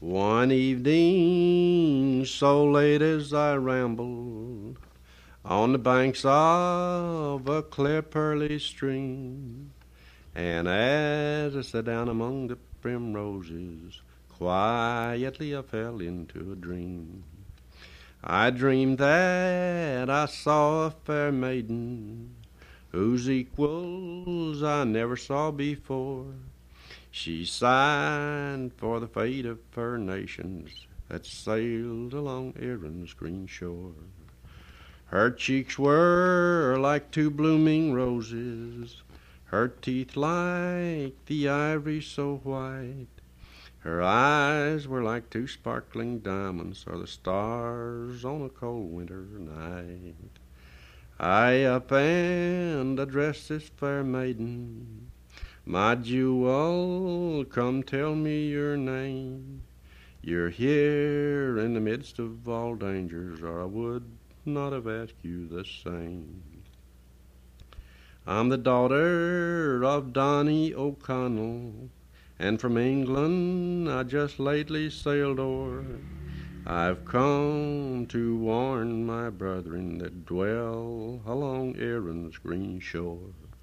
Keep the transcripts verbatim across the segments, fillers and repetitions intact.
One evening, so late as I rambled on the banks of a clear pearly stream, and as I sat down among the primroses, quietly I fell into a dream. I dreamed that I saw a fair maiden whose equals I never saw before. She sighed for the fate of her nations that sailed along Erin's green shore. Her cheeks were like two blooming roses, her teeth like the ivory so white. Her eyes were like two sparkling diamonds or the stars on a cold winter night. I up and addressed this fair maiden. My jewel, come tell me your name. You're here in the midst of all dangers, or I would not have asked you the same. I'm the daughter of Donny O'Connell, and from England I just lately sailed o'er. I've come to warn my brethren that dwell along Erin's green shore.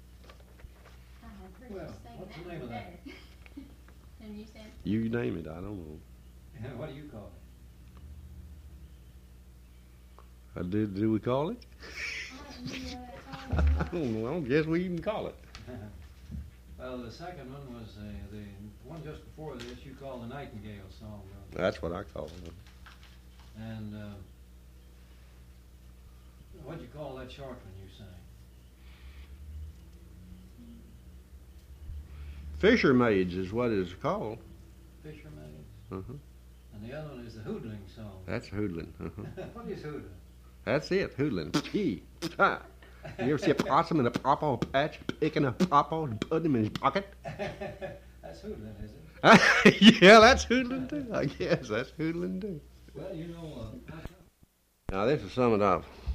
Well, what's the name of that? You name it, I don't know. What do you call it? Uh, did, did we call it? I don't know. I guess we even call it. Well, the second one was uh, the one just before this you called the Nightingale song. Brother. That's what I call it. And uh, what'd you call that short one you sang? Fisher Maids is what it's called. Fisher Maids? Uh-huh. And the other one is the Hoodling song. That's hoodlin'. Uh-huh. What is Hoodling? That's it, hoodlin'. P. Ha. You ever see a possum in a pawpaw patch picking a pawpaw and putting him in his pocket? That's Hoodling, is it? Yeah, that's hoodlin' too. I guess that's hoodlin' too. Well, you know... Uh, now, this is some of the